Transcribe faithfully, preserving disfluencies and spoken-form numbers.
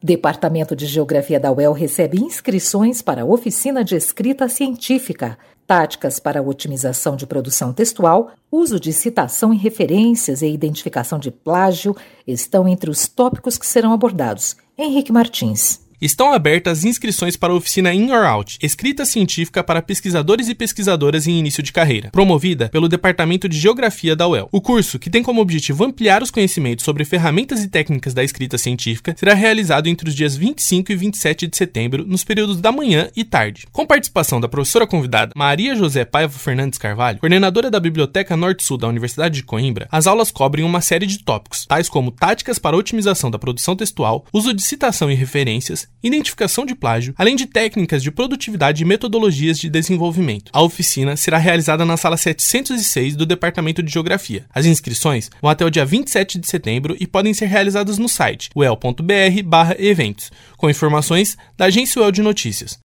Departamento de Geografia da U E L recebe inscrições para a oficina de escrita científica, táticas para a otimização de produção textual, uso de citação em referências e identificação de plágio estão entre os tópicos que serão abordados. Henrique Martins. Estão abertas inscrições para a oficina In or Out, escrita científica para pesquisadores e pesquisadoras em início de carreira, promovida pelo Departamento de Geografia da U E L. O curso, que tem como objetivo ampliar os conhecimentos sobre ferramentas e técnicas da escrita científica, será realizado entre os dias vinte e cinco e vinte e sete de setembro, nos períodos da manhã e tarde. Com participação da professora convidada Maria José Paiva Fernandes Carvalho, coordenadora da Biblioteca Norte-Sul da Universidade de Coimbra, as aulas cobrem uma série de tópicos, tais como táticas para a otimização da produção textual, uso de citação e referências, identificação de plágio, além de técnicas de produtividade e metodologias de desenvolvimento. A oficina será realizada na sala setecentos e seis do Departamento de Geografia. As inscrições vão até o dia vinte e sete de setembro e podem ser realizadas no site u e l ponto b r barra eventos, com informações da Agência U E L de Notícias.